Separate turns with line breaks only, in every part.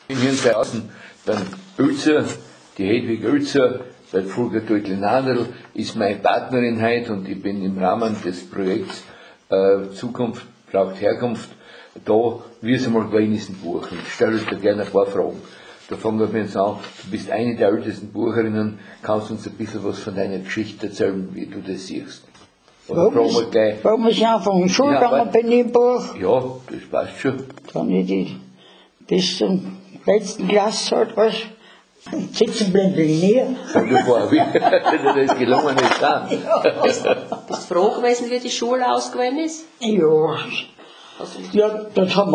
Ich bin hier außen beim Oelzer, die Hedwig Oelzer, bei Fulger Teutl-Nadel, ist meine Partnerin heute und ich bin im Rahmen des Projekts Zukunft braucht Herkunft da, wie es einmal gewesen ist in Buchen. Ich stelle euch da gerne ein paar Fragen. Da fangen wir jetzt an, du bist eine der ältesten Bucherinnen, kannst du uns ein bisschen was von deiner Geschichte erzählen, wie du das siehst? Oder
Warum muss ich anfangen? Schulgang bin ich im Buch.
Ja, das passt schon.
Dann ich bis zum letzten Klasse halt was. Sitzen bleiben will ich nie.
Sag dir vor, wie das gelungen ist.
Bist du froh gewesen, wie die Schule ausgewählt ist?
Ja. Ja, da haben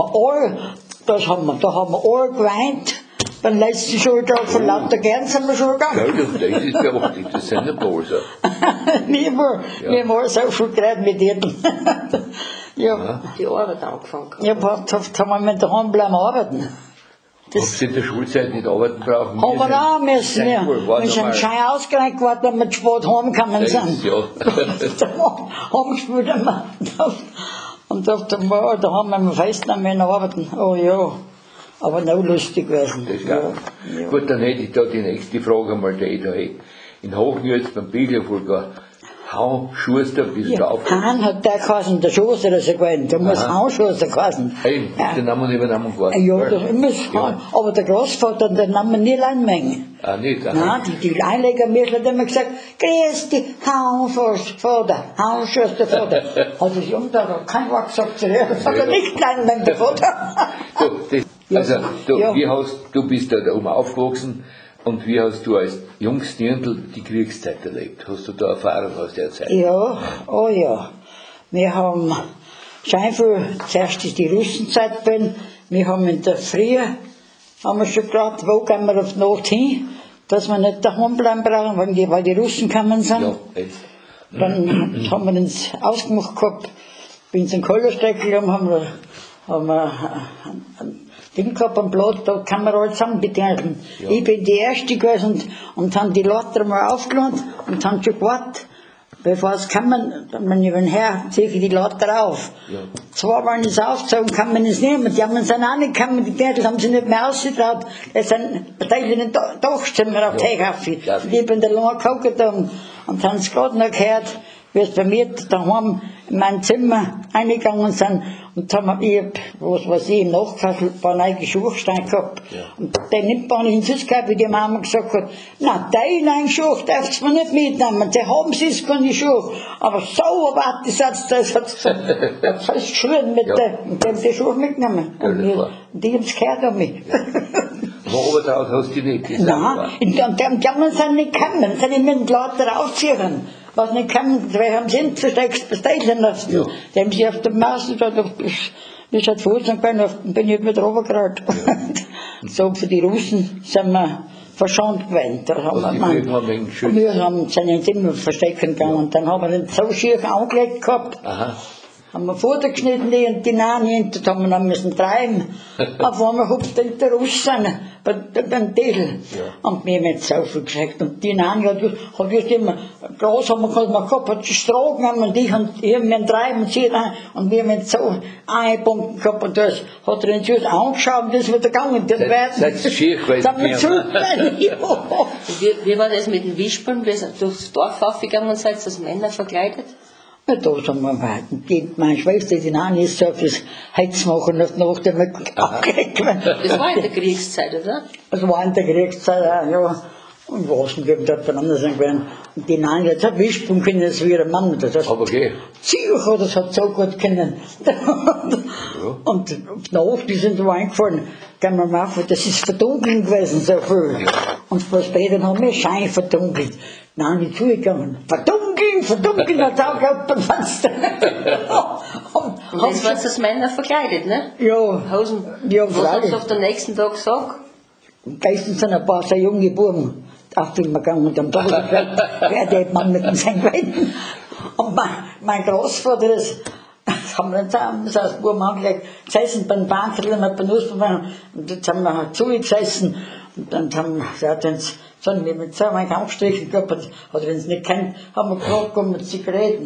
wir alle geweint. Beim letzten Schultag von lauter Gern sind wir schon gegangen.
Ja, das ist beobachtet, das sind nicht Poser.
Niemals so viel geredet mit ihnen. Ja.
Die Arbeit angefangen.
Ja, da haben wir mit daheim bleiben arbeiten.
Ob sie in der Schulzeit nicht arbeiten brauchen?
Haben wir auch müssen, ja. Wir sind schön ausgereicht geworden, wenn wir zu spät heimgekommen sind.
Ja.
Da haben wir gespielt. Und da haben wir festgenommen arbeiten. Oh ja. Aber noch lustig gewesen.
Das ja. Gut, dann hätte ich da die nächste Frage einmal, die ich da hätte. In Hochen jetzt beim Biegelfurger, Hau Schuster bist du auf.
Hahn hat der geheißen, der Schuster ist er gewesen. Der muss Hau Schuster geheißen.
Hey, den Namen übernommen geworden.
Ja, das muss ja. Aber der Großvater, den Namen nie Leinmengen.
Ah, nicht?
Nein, die Einlegermädchen hat immer gesagt, grüß dich, Hausvater, Hausschuster, Vater. Hat das Junge da kein Wort gesagt zu dir, das hat er nicht Leinmengen, der Vater.
Du bist da oben aufgewachsen. Und wie hast du als junges Dirndl die Kriegszeit erlebt? Hast du da Erfahrung aus der Zeit?
Ja, oh ja. Wir haben schon viel, zuerst ist die Russenzeit gewesen. Wir haben in der Früh, haben wir schon gedacht, wo gehen wir auf die Nacht hin, dass wir nicht daheim bleiben brauchen, weil die Russen gekommen sind.
Ja,
dann haben wir uns ausgemacht gehabt, bin in den Kohlerstreckel, haben wir Ding gehabt am Blatt, da kann man alles zusammen bedenken. Ja. Ich bin die Erste gewesen und haben die Leute mal aufgeladen und haben schon gewartet, bevor es kommen, wenn ich her, ziehe ich die Leute auf. Ja. Zwar waren es aufgezogen, kann man es nehmen, die haben es dann auch nicht gekommen, die Dirndl haben sie nicht mehr ausgetraut, es sind Teile in den Dachzimmer auf die Hecke. Ja. Und ich bin da lange geguckt und haben es gerade noch gehört, wie es bei mir daheim in mein Zimmer eingegangen sind und haben im Nachkassel ein paar neue Schuhe gehabt. Ja. Und den nimmt man ins Haus gehabt, wie die Mama gesagt hat, na, den neuen Schuh darfst du mir nicht mitnehmen, die haben sie es keine Schuhe. Aber so ein Satz, das hat fast geschrien mit dem die Schuhe mitgenommen. Und die haben es gehört an mich.
Aber Obertraut hast du nicht gesagt?
Nein, die haben sind nicht gekommen, sind nicht mit den Leuten raufziehen. Was nicht kommen, wir haben sind versteckt bestellen lassen. Ja. Die haben sich auf der Masse da, ich hat Fuß und bin ich mit runtergerollt. Ja. So für die Russen sind wir verschont gewesen. Wir sind uns immer verstecken gegangen und dann haben wir den so schief angelegt gehabt. Aha. Haben wir Futter geschnitten, die Nani, und haben wir dann müssen treiben. Auf einmal hupft der Russen beim Titel. Ja. Und wir haben jetzt so viel gesagt. Und die Nani hat just immer, Glas haben wir gehabt, hat die Stroh genommen und ich haben wir treiben und sie rein. Und wir haben jetzt so eingepumpt gehabt und das hat er uns just angeschaut und das wird gegangen.
Seid ihr schier gewesen?
Wie war das mit den Wispeln, wie ihr durchs Dorf aufgegangen seid, als Männer verkleidet?
Ja, da sind wir weit. Meine Schwester, die Nani, ist so fürs Heizmachen nach dem abgekriegt.
Das war in der Kriegszeit, oder?
Das war in der Kriegszeit, ja. Und was denn gibt es beieinander sein gewesen. Und die Nani hat gesagt, Wispeln können das wie ein Mann. Das heißt,
aber okay.
Psycho, das hat so gut können. Ja. Und auf die Nacht, die sind so eingefallen, kann man machen, das ist verdunkeln gewesen, so viel. Ja. Und später haben wir Schein verdunkelt. Nani zugegangen. Verdunkeln, hat auch gehabt beim Fenster.
Und jetzt waren das Männer verkleidet, ne?
Ja.
Hosen.
Ja,
was hast du auf den nächsten Tag gesagt?
Gestern sind ein paar so junge Buben auf den gegangen und haben gesagt, wer der Mann mit dem Senkweiten. Und mein Großvater ist, haben wir zusammen, das heißt, Buben angelegt, gesessen beim Bahnviertel mit den Nussbaum und jetzt haben wir zugesessen und dann haben wir mit so einem angestrichen gehabt, hat er uns nicht kennt, haben wir gefragt, mit Zigaretten.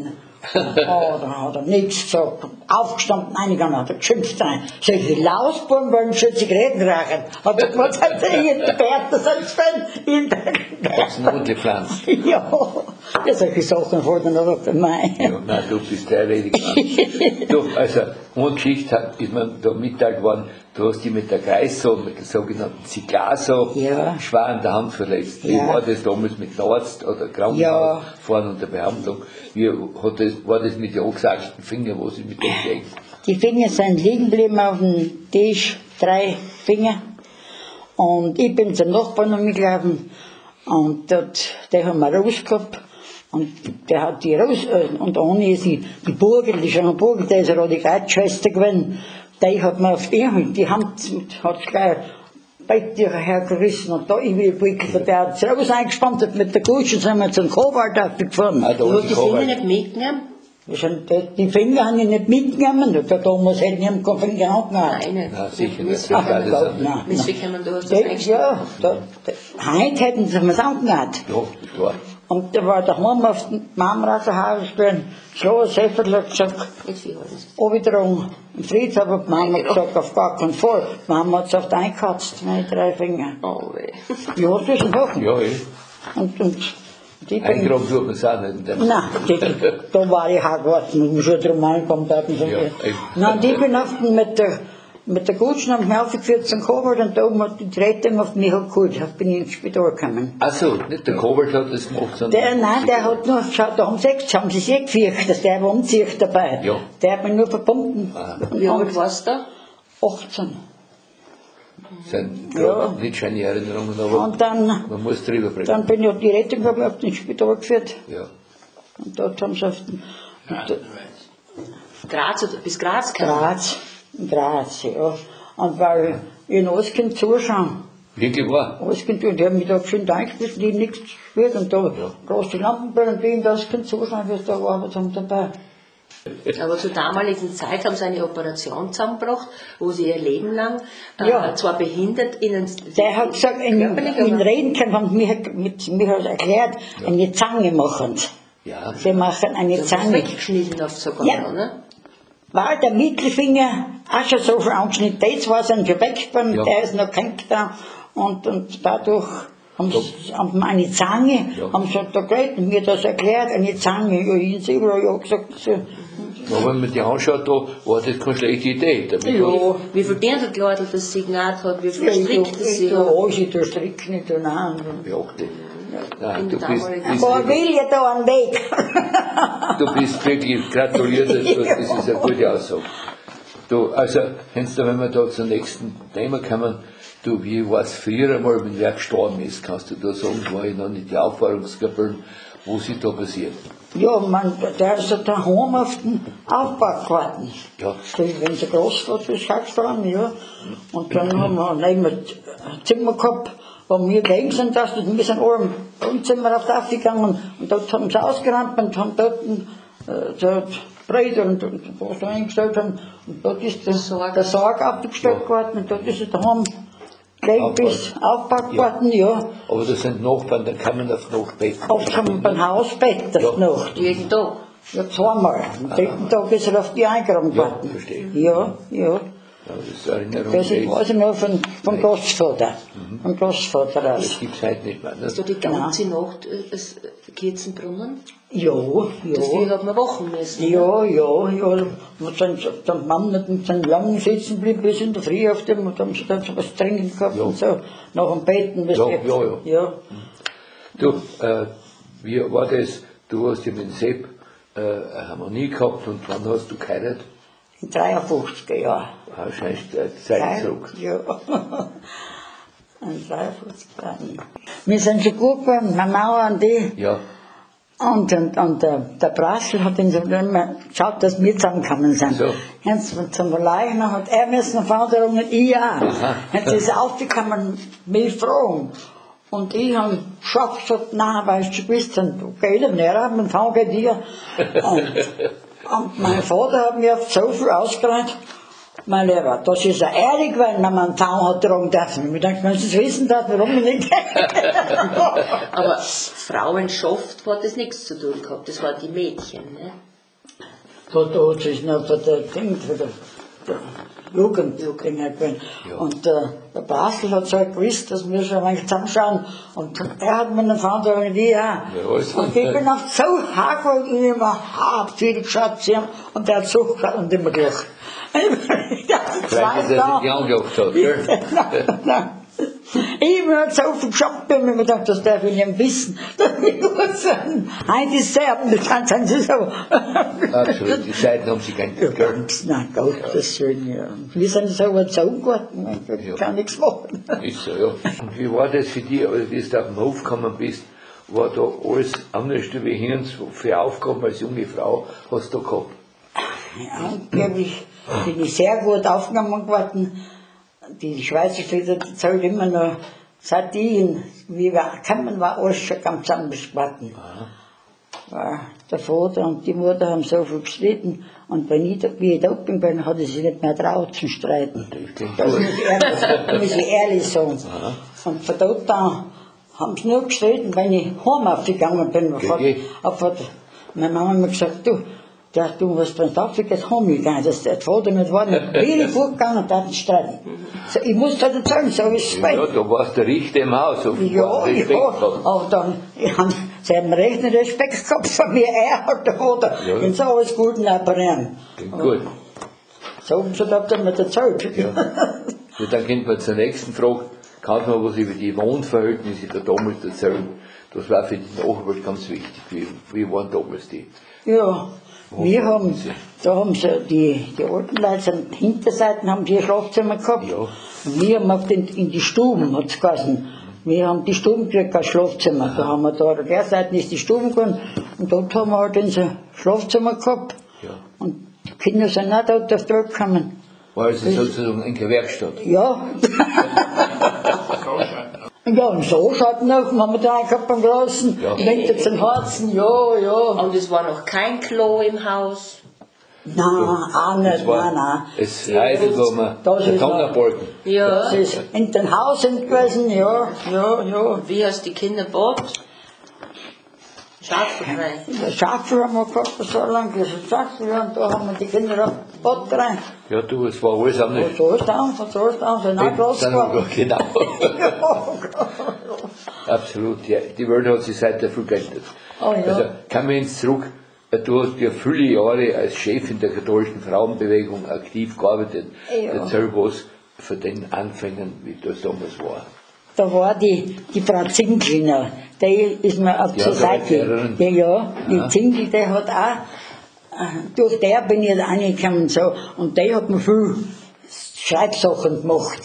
Da hat er nichts gesagt. Aufgestanden, reingegangen, hat er geschimpft rein. Solche Lausbuben wollen schon Zigaretten rauchen. Hat er gesagt, hat er in der Bärte
Hat's Not gepflanzt.
Ja, solche Sachen fordern er bei mir.
Ja, nein, du bist dreiredig. Du, also, eine Geschichte ist mir da mitteilt worden, du hast dich mit der Kreissaw, mit der sogenannten Zigarsaw,
Ja.
schwer an der Hand verletzt. Wie
Ja.
war das damals mit dem Arzt oder Krankenhaus
Ja.
fahren und der Behandlung? War das mit den angesaugten Fingern, was ist mit dem gelegen?
Die Finger sind liegen geblieben auf dem Tisch, 3 Finger. Und ich bin zum Nachbarn umgelaufen und dort, der haben wir rausgehabt. Und der hat die raus, und ohne ist die Burgel, die schon Burgel, der ist eine Radikatschwester gewesen. Die hat mir auf die Hand, hat gleich Bettücher hergerissen und da ich will wickelt, der hat es raus eingespannt und mit der Kutsche sind wir zum Kobalt aufgefahren.
Ah, da
Du
war
hast die Finger nicht mitgenommen?
Die Finger haben ich nicht mitgenommen, der Thomas hätte nicht keinen Finger angenommen.
Nein, nicht.
Nein, sicher nicht.
Missverkehren.
Ja, das ist-
Nein.
Missverkehren, du hast das eingestellt.
Ja, heute hätten sie mir's angehabt.
Ja, das war.
Und da war daheim auf dem Mamrasenhaus gegangen, so ein Säferl hat gesagt,
Nicht viel alles.
Obitrung, im Friedhof hat die Mama gesagt, auf gar keinen Fall. Die Mama hat es oft eingekatzt, meine 3 Finger.
Oh weh.
Ja, das ist ein Wochen.
Ja,
Und die bin,
eingraben tut man es auch nicht.
nein, da war ich auch gewartet, und schon drum angekommen, da hatten sie
Ja,
gesagt.
eben.
Nein, die bin auf mit der Kutschen am aufgeführt zum Kobalt und da oben hat die Rettung auf mich geholt. Da bin ich ins Spital gekommen.
Ach so, nicht der Kobalt hat das gemacht, sondern.
Nein, der hat nur, schau, da haben sie sich gefürchtet, dass der umzieht dabei.
Ja.
Der hat mich nur verbunden.
Wie alt warst du da?
18.
Sind
Ja.
nicht schöne Erinnerungen, aber
Und dann
man muss drüber bringen.
bin ich auf die Rettung gehabt, auf den Spital geführt.
Ja.
Und dort haben sie auf den
Graz oder bis Graz gekommen?
Graz, ja. Und weil ich in Oskind zuschauen.
Wirklich wahr?
Oskind, und die haben mich da schön eingespielt, die nichts gespielt. Und da große Lampenbrillen, die in Oskind zuschauen, wie sie da gearbeitet haben dabei.
Aber zur damaligen Zeit haben sie eine Operation zusammengebracht, wo sie ihr Leben lang
Ja.
zwar behindert ihnen
Der hat gesagt, in
körperlich,
Reden kann man mit mir hat erklärt, eine Zange machen.
Ja.
Sie machen eine
aber
Zange.
weggeschnitten auf sogar,
Ja.
ne?
War der Mittelfinger auch schon so viel angeschnitten, das war sein Gewächsbein,
Ja.
der ist noch gehängt da. Und dadurch haben sie eine Zange,
Ja.
haben sie da geredet, mir das erklärt, eine Zange. Ja, ich habe ja gesagt, so.
Aber wenn man die anschaut, da war das keine schlechte Idee. Damit
Ja.
Wie viel der Kleidel das Signat hat, wie viel Strick das sie
Ja,
hat.
ich tue Strick nicht, nein.
Beachte. Nein,
In
du
der
bist,
damaligen-
Aber will ja da einen Weg.
du bist wirklich gratuliert, das ist eine gute Aussage. Du, also, wenn wir da zum nächsten Thema kommen, du, wie war es früher einmal, wenn wer gestorben ist, kannst du da sagen, war ich noch nicht die Auffahrungskapellen, wo ist da passiert?
Ja, der ist ja daheim auf den Aufbau gewartet.
Ja.
Wenn sie Großvater ist, gestorben, ja. Und dann haben wir neben ein Zimmer gehabt, wo wir gegen sind, dass wir sind alle im Zimmer auf das gegangen und dort haben sie ausgeräumt und haben dort Breiter und was da eingestellt haben. Und dort ist der Sarg aufgestellt geworden und dort ist er daheim gleich bis aufgebaut geworden, ja.
Aber das sind Nachbarn, dann kann man auf Nachbett.
Oft haben wir beim Hausbett das Nacht.
Jeden Tag.
Ja, zweimal. Am 3. Tag ist er auf die eingeräumt
Ja,
worden.
verstehe.
Ja, ja.
Ja, das ist eine Erinnerung.
Das weiß ich noch vom Großvater. Vom Großvater
Das
aus.
gibt es heute nicht mehr. Ne?
Hast du die ganze Nacht Kirzenbrunnen?
Ja,
Dafür
ja.
hat man wachen müssen.
Ja. Wir sind der Mann mit dem langen sitzen geblieben bis in der Früh auf dem und haben sie dann so was trinken gehabt
Ja.
und so. Nach dem Betten.
Ja, ja.
Ja.
Du, wie war das? Du hast ja mit dem Sepp eine Harmonie gehabt und wann hast du geheiratet?
In 53er Jahren.
Wahrscheinlich Zeit zurück.
Ja. In 53 Jahren. Wir sind schon gut geworden, meine Mauer und die.
Ja,
Und der Brassel hat ihn so immer geschaut, dass wir zusammengekommen sind.
So.
Jetzt zum Leichen hat er müssen Forderungen, ich auch. Jetzt ist er aufgekommen, mich fragen. Und ich habe scharf gesagt, nein, weil du bist, du gehst nicht, mein Vater geht dir. Und mein Vater hat mir so viel ausgereicht, mein Lehrer, das ist ja ehrlich, weil man einen Zaun hat tragen dürfen. Ich denke, wenn Sie es wissen, warum nicht?
Aber Frauenschaft hat das nichts zu tun gehabt, das waren die Mädchen. Ne?
Da ist noch für der Ding, für der Jugendding gewesen.
Ja.
Und der Basel hat so gewusst, dass wir schon mal zusammenschauen. Und er hat mir eine Verantwortung, die auch.
Ja, also.
Und ich bin auf so hart, und ich immer viel geschaut zu ihm. Und der hat so geschaut und immer durch.
Vielleicht, dass er sich angelacht hat, gell?
Nein. Ich habe so viel geschafft, ich habe mir gedacht, das darf ich nicht wissen. Das ist gut sein. Heute ist sehr, und das kann sein, so.
Absolut, die Zeiten haben sich geändert, gell?
Nein, Gottes Willen, ja. Wir sind so erzogen geworden, ich kann nichts machen.
Ist so, ja. Und wie war das für dich, als du auf den Hof gekommen bist? War da alles anders wie hier? Für Aufgaben als junge Frau hast du gehabt?
Ja, angeblich bin ich sehr gut aufgenommen geworden. Die Schweizer Väter zahlt immer noch, seit die, wie wir kamen, war alles schon ganz anders geworden. War der Vater und die Mutter haben so viel gestritten. Und wie ich da bin, hat er sich nicht mehr traut zu streiten. Das muss ich ehrlich sagen. Und von dort an haben sie nur gestritten, wenn ich heim aufgegangen bin. Meine Mama hat mir gesagt, du was bist aufgegangen, heimgegangen. Der Vater nicht war nicht wirklich vorgegangen und hat streiten. So, ich muss das nicht sagen, so ist es bei.
Ja, da warst der Richter im Haus.
Ja, aber dann, sie haben recht einen Respekt gehabt von mir, er hat der Vater.
Ja.
Und so alles gut nachbringen.
Gut.
So haben sie das dann mit der Zeit.
Ja. Und dann kommt man zur nächsten Frage. Kannst du noch was über die Wohnverhältnisse der damals erzählen? Das war für die Nachwelt ganz wichtig. Wie waren damals die?
Ja, da haben sie, die alten Leute, sind Hinterseiten haben sie ein Schlafzimmer gehabt.
Ja.
Und wir haben in die Stuben, hat's geheißen. Wir haben die Stuben gekriegt, kein Schlafzimmer. Da haben wir da, an der Seite ist die Stuben gegangen. Und dort haben wir halt unser Schlafzimmer gehabt.
Ja.
Und die Kinder sind auch dort auf die Welt gekommen.
War also sozusagen eine Werkstatt?
Ja. Ja, und so schaut noch, haben wir da gehabt beim Großen,
Ja.
winkt zum Herzen, ja.
Und es war noch kein Klo im Haus.
Nein, auch nicht, nein.
Es reitet, wo man
Das ist
Betonbalken.
Ja.
Das ist in den Hausen gewesen, ja.
Wie hast du die Kinder gebaut? Schafferei.
Der Schafel haben wir gehabt, so lang, das ist Schafel, und da haben wir die Kinder auf den Bott rein.
Ja, du, es war alles anders.
Und so ist da, sind auch groß geworden.
Genau.
Ja.
Absolut, ja. Die Welt hat sich seitdem viel geändert.
Oh ja.
Also, kommen wir jetzt zurück. Du hast ja viele Jahre als Chef in der katholischen Frauenbewegung aktiv gearbeitet.
Ja.
Erzähl was von den Anfängen, wie das damals war.
Da war die Frau Zinkliner, die ist mir auf zur Seite. Die Zinkl, die hat auch, durch der bin ich jetzt reingekommen, so, und die hat mir viel Schreibsachen gemacht.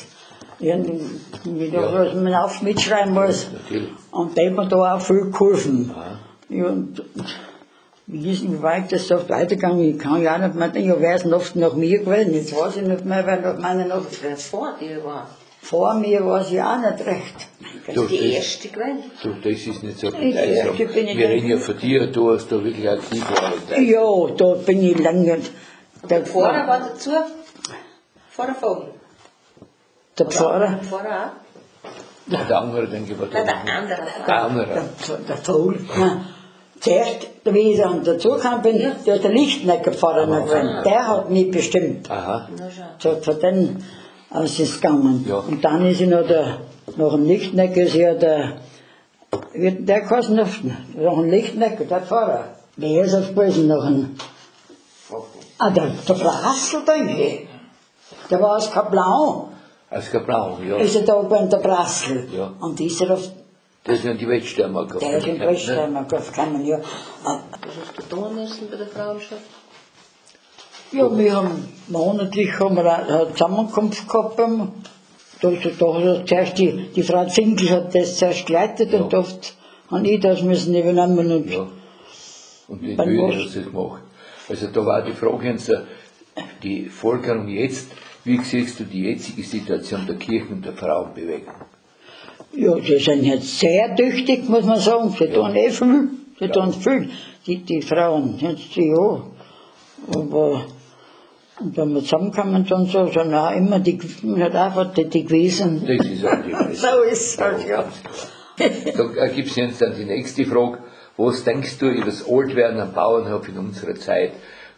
Was man auch mitschreiben muss.
Natürlich.
Und die hat mir da auch viel geholfen. Ja, und wie weit das oft weitergegangen ist, ich kann ja auch nicht mehr denken, wer ist oft nach mir gewesen, jetzt weiß ich nicht mehr, wer nach meiner noch.
Wer vor dir war.
Vor mir war sie auch nicht recht.
Das ist die erste gewesen.
Du, das ist nicht so
Die erste
bedeutsam.
bin ich
Wir
nicht.
reden ja von dir, du hast da wirklich aktiv gearbeitet.
Ja, da bin ich lange.
Der Pfarrer war dazu? Vor der Vogel.
Der Pfarrer,
Pfarrer
Der andere, denke ich, war
auch? Nein,
da.
der andere.
Der andere.
der Vogel. Zuerst, wie ich dann dazugekommen bin, der hat der Lichtnecker Pfarrer noch gewesen. Der hat mich bestimmt.
Aha.
Na schau.
So, von denen aus ist es gegangen.
Ja.
Und dann ist sie noch nach dem Lichtnecker, ist ja der geheißen, nach dem Lichtnecker, der Pfarrer. Wer ist auf gewesen, noch ein, der Brassel, denke ich. Der war aus Kaplan.
Als Kaplan, ja.
Ist er da gewesen, der Brassel.
Ja.
Und ist er auf,
Das ist ja die Wettstürmer gehabt.
der ist in Weststeimer gekommen, ja.
Was hast du tun müssen bei der Frauenschaft?
Ja, wir haben monatlich eine Zusammenkunft gehabt. Da hat zuerst die Frau Zinkel hat das zuerst geleitet und oft habe ich das müssen übernehmen. Und
Ja. Und die
Beim
Mühe
Wurst.
hat sie gemacht. Also da war die Frage, die Folgerung jetzt, wie siehst du die jetzige Situation der Kirchen und der Frauenbewegung?
ja, die sind jetzt sehr tüchtig, muss man sagen. Sie tun viel. Sie tun viel, die Frauen. Jetzt, ja. Aber und wenn wir zusammenkommen und so, sind auch immer man hat einfach die gewesen.
Das ist auch die Weise.
So ist es halt, ja.
Da gibt es jetzt dann die nächste Frage. Was denkst du über das Altwerden am Bauernhof in unserer Zeit?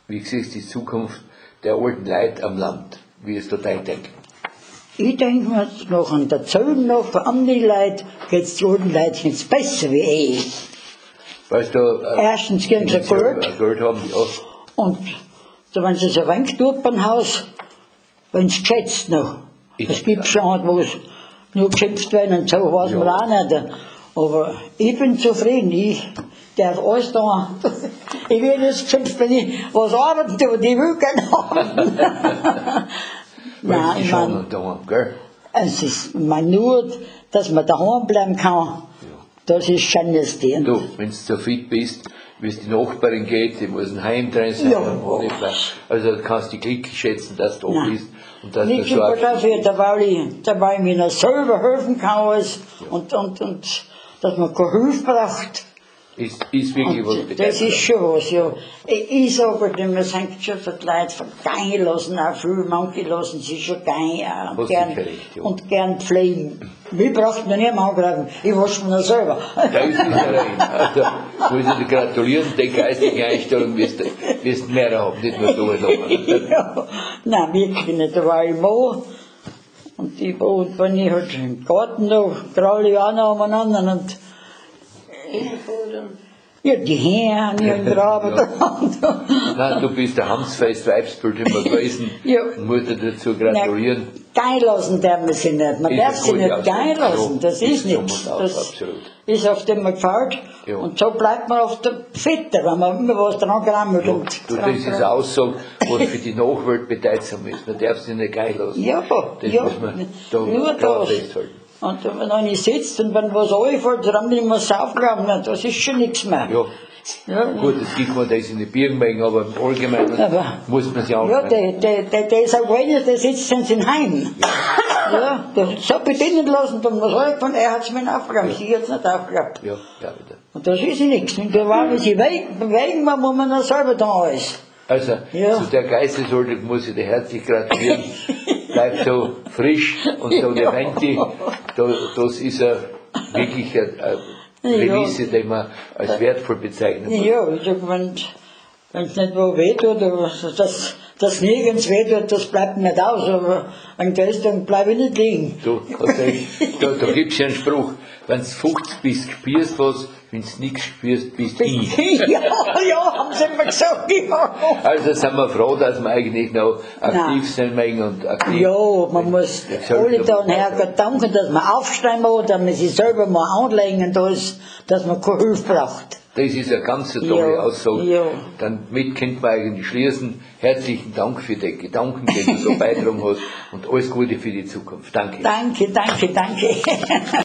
Wie siehst du die Zukunft der alten Leute am Land? Wie ist da dein Denken?
Ich denke mir noch an der Zeit noch, für andere Leute geht es den alten Leuten jetzt besser wie ich.
Weißt du,
Erstens geben sie Geld.
Geld haben, ja.
Und so, wenn sie so ein wenig tut beim Haus, wenn es geschätzt noch. Es gibt schon, wo es nur geschimpft werden und so, weiß man auch nicht. Aber ich bin zufrieden, ich darf alles da. Ich werde jetzt geschimpft, wenn ich was arbeiten tue, ich will gerne arbeiten. Nein, ich meine,
gell?
es ist nur, dass man daheim bleiben kann, das ist schon das Ding.
Du, wenn du so fit bist, wie es die Nachbarin geht, die muss ein Heim drin sein.
Ja.
Also du kannst dich glücklich schätzen, dass du da bist. Und dass
Nicht
du
über
so
dafür, da ich mir noch selber helfen kann alles und dass man keine Hilfe braucht.
ist wirklich was
Und das ist schon was, ja. Ich sage halt, man sagt schon, dass die Leute gehen lassen, auch viel, manche lassen sich schon gehen
Hast sicher recht, ja.
und gern pflegen. Mich braucht man nicht mehr angreifen, ich wasche mir noch selber.
Da ist es rein. Also, muss ich dir gratulieren, die geistige Einstellung wirst du mehr haben, nicht nur so etwas.
Ja, nein, wirklich nicht, da war ich mal. Und wenn ich halt im Garten noch, kralle ich auch noch umeinander und ja, die Herren, die Graben da.
Nein, du bist ein hamsfest Weibsbild immer gewesen.
Ja.
Muss dir dazu gratulieren.
Gehen lassen darf man sie nicht. Man
Ist
darf
eine
sie
gute
nicht gehen lassen.
Ausdruck.
Das
Ja,
ist
ist so
nichts.
muss
Das
absolut.
ist auf dem man gefällt.
Ja.
Und so bleibt man auf der Fitte, wenn man immer was dran grammelt.
Ja,
und
du, das ist eine Aussage, was für die Nachwelt bedeutsam ist. Man darf sie nicht gehen lassen.
Ja,
Das
ja,
muss man da
nur
klar
das.
festhalten.
Und wenn einer sitzt und wenn was einfällt, dann will man es aufgraben, das ist schon nichts mehr.
Ja.
Ja.
Gut, es gibt man das in die Birkenmengen, aber im Allgemeinen
Aber-
muss man sich
Ja,
anschauen.
der ist auch wenig, der sitzt in seinem Heim. Ja, der hat so bedienen lassen, dann was eingefunden, er hat es mir nicht aufgegeben, sie hat es nicht aufgegeben.
Ja, ja, wieder.
Und das ist nichts. Und da waren wir sie bewegen, wo man noch selber da ist.
Also,
Ja.
zu der Geisteshaltung muss ich dir herzlich gratulieren. Bleib so frisch und so lebendig. Das ist wirklich eine Prämisse, die man als wertvoll bezeichnen muss.
Ja, ich sag, wenn es nicht wo weh tut, oder das nirgends weh tut, das bleibt nicht aus. Aber wenn das ist, dann bleibe ich nicht liegen.
Du, da gibt es ja einen Spruch, wenn du 50 bist, spürst was, wenn du nichts spürst, bist du ich.
ja, haben sie immer gesagt, ja.
Also sind wir froh, dass wir eigentlich noch aktiv
Nein.
sein mögen und aktiv.
Ja, man muss alle da und Herrgott danken, dass man aufstehen muss, dass man sich selber mal anlegen und dass man keine Hilfe braucht.
Das ist eine ganz tolle
Ja,
Aussage.
ja.
Damit könnte man eigentlich schließen. Herzlichen Dank für die Gedanken, die du so beitragen hast und alles Gute für die Zukunft. Danke.
Danke.